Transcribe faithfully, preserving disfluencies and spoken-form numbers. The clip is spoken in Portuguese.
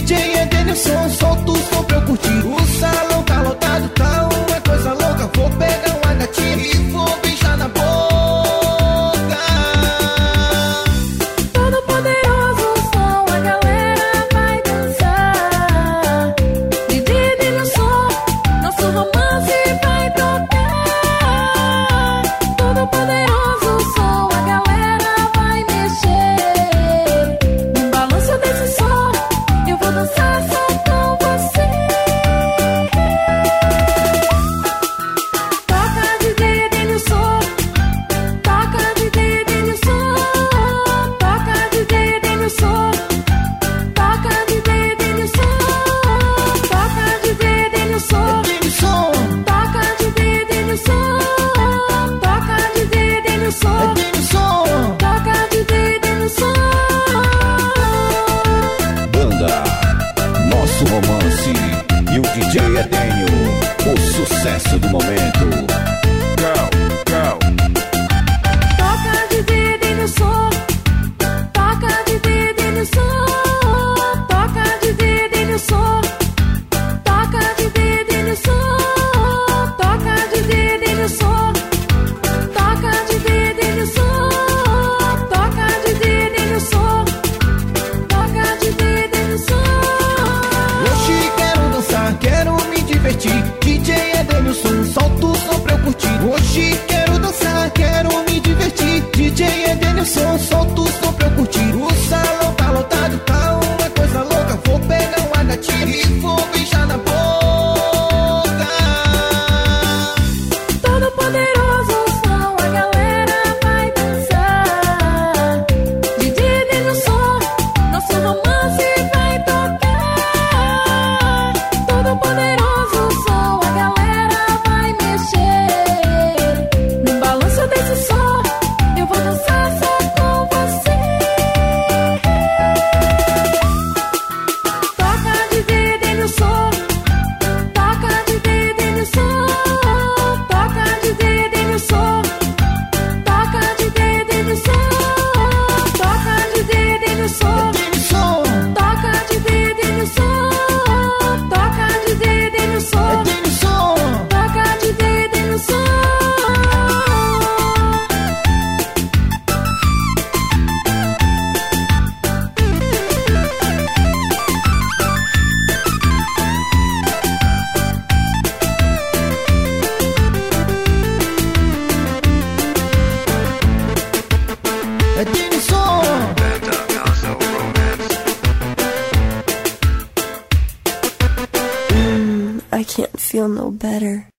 J Edenilson, solta o som pra eu curtir. O salão tá lotado, tá uma coisa louca. Vou pegar uma gatinha e vou beijar na boca. Todo poderoso som, a galera vai dançar. D J Edenilson, nosso romance vai tocar. Todo poderoso som, a galera vai mexer. No balanço desse som, eu vou dançar só com você. Toca D J Edenilson, toca D J Edenilson, toca D J Edenilson, toca D J Edenilson, toca D J Edenilson, Edenilson, toca D J Edenilson, toca D J Edenilson, Edenilson. toca D J Edenilson. Banda Nosso Romance e o D J Edênio, o sucesso do momento. Go, go. Toca D J Edenilson, toca D J Edenilson, toca D J Edenilson, toca D J Edenilson, toca D J Edenilson, toca D J Edenilson, toca D J Edenilson, toca D J Edenilson. Hoje quero dançar, quero me divertir. D J Edenilson, solta o som pra eu curtir. Hoje quero dançar, quero me divertir. D J Edenilson, solta o som pra eu curtir. O salão tá lotado, tá uma coisa louca. Vou pegar uma gatinha e vou beijar na boca. Todo poderoso som, a galera vai dançar. D J Edenilson, nosso romance vai tocar. Todo poderoso som, a galera vai mexer. No balanço desse som, eu vou dançar só com você. Toca D J Edenilson, toca D J Edenilson, toca D J Edenilson, toca D J Edenilson, toca D J Edenilson, Edenilson, toca D J Edenilson, toca D J Edenilson, Edenilson. toca D J Edenilson. Edenilson. I can't feel no better.